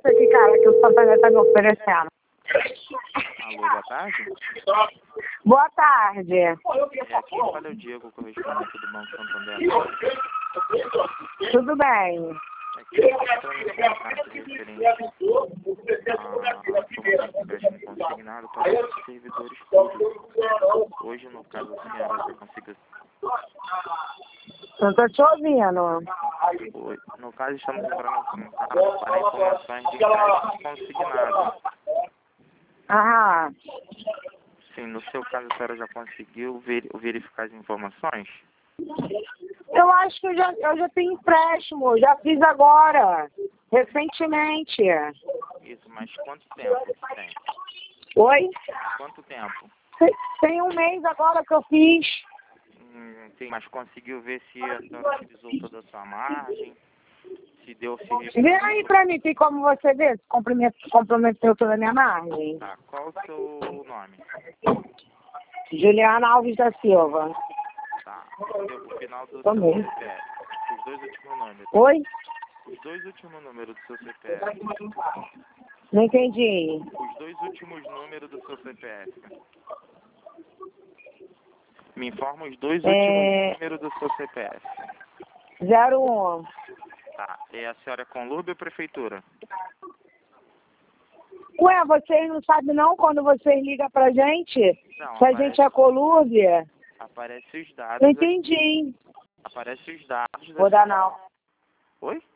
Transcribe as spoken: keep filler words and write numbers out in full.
preço aqui, cara, que o Santander tá me oferecendo. Alô, boa tarde. Boa tarde. É, aqui fala é o Diego, correspondente do Banco Santander. Tudo bem. Aqui eu estou entrando em contato referente à formação de empréstimo consignado para os servidores públicos. Hoje, no caso, a senhora já conseguiu... Não tô te ouvindo. Oi. No caso, estamos entrando em contato para informações de empréstimo consignado. Aham. Sim, no seu caso, a senhora já conseguiu ver, verificar as informações? Eu acho que eu já, eu já tenho empréstimo, já fiz agora, recentemente. Isso, mas quanto tempo tem? Oi? Quanto tempo? Tem, tem um mês agora que eu fiz. Hum, sim, mas conseguiu ver se a senhora utilizou toda a sua margem? Se deu, se Vê aí pra mim, tem como você ver se comprometeu, comprometeu toda a minha margem. Tá, qual o seu nome? Juliana Alves da Silva. Tá, o, seu, o final do Tô seu mesmo. C P F. Os dois últimos números. Oi? Os dois últimos números do seu C P F. Não entendi. Os dois últimos números do seu C P F. Me informa os dois últimos É... números do seu C P F. zero um. Tá, e a senhora é conlube ou prefeitura? Ué, vocês não sabem não quando vocês ligam pra gente? Não, Se a aparece, gente é colúrbia? aparece os dados. Não entendi. Aparece os dados. Vou da dar senhora. não. Oi?